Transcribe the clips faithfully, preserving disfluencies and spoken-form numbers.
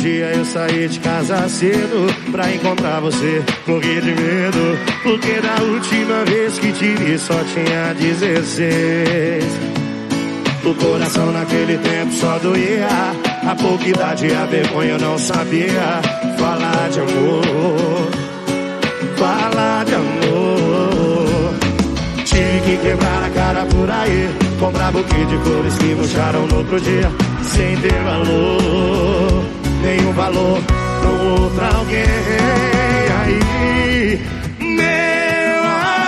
dia eu saí de casa cedo pra encontrar você, morri de medo, porque da última vez que te vi só tinha dezesseis. O coração naquele tempo só doía, a pouca idade e a vergonha eu não sabia falar de amor, falar de amor. Tive que quebrar a cara por aí, comprar buquê de flores que murcharam no outro dia, sem ter valor, nenhum valor pro outro alguém. Aí, meu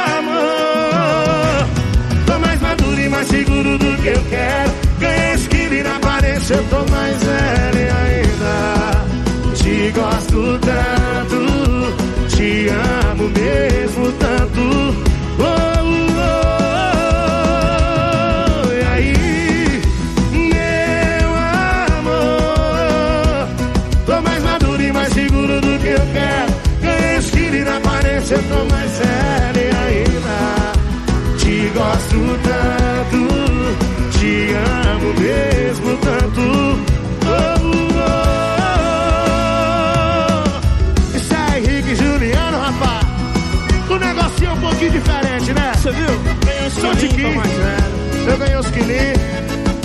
amor, tô mais maduro e mais seguro do que eu quero. Ganhei esquina e na aparência eu tô mais velho ainda. Te gosto tanto, te amo mesmo tanto. Oh, eu tô mais sério ainda. Te gosto tanto, te amo mesmo tanto. Oh, oh, oh. Isso é Henrique e Juliano, rapaz. O negocinho é um pouquinho diferente, né? Você viu? Ganhei os quilinhos, eu ganhei os quilinhos.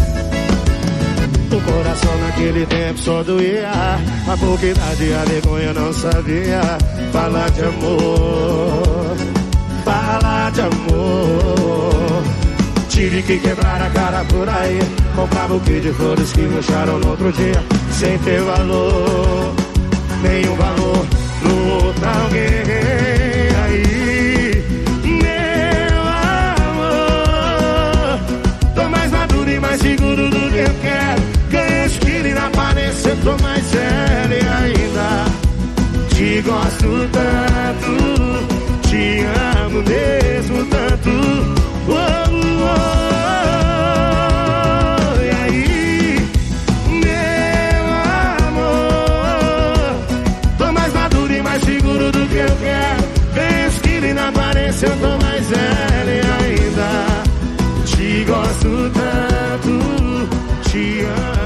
O coração naquele tempo só doía, a pouca idade e a vergonha eu não sabia falar de amor, falar de amor. Tive que quebrar a cara por aí, comprar buquê de flores que murcharam no outro dia, sem ter valor, nenhum valor pro outro alguém. Aí, meu amor, tô mais maduro e mais seguro do que eu quero. E na aparência eu tô mais sério ainda. Te gosto tanto, te amo mesmo tanto. Oh, oh, oh. E aí, meu amor, tô mais maduro e mais seguro do que eu quero. Penso que na aparência eu tô mais sério ainda. Te gosto tanto, te amo.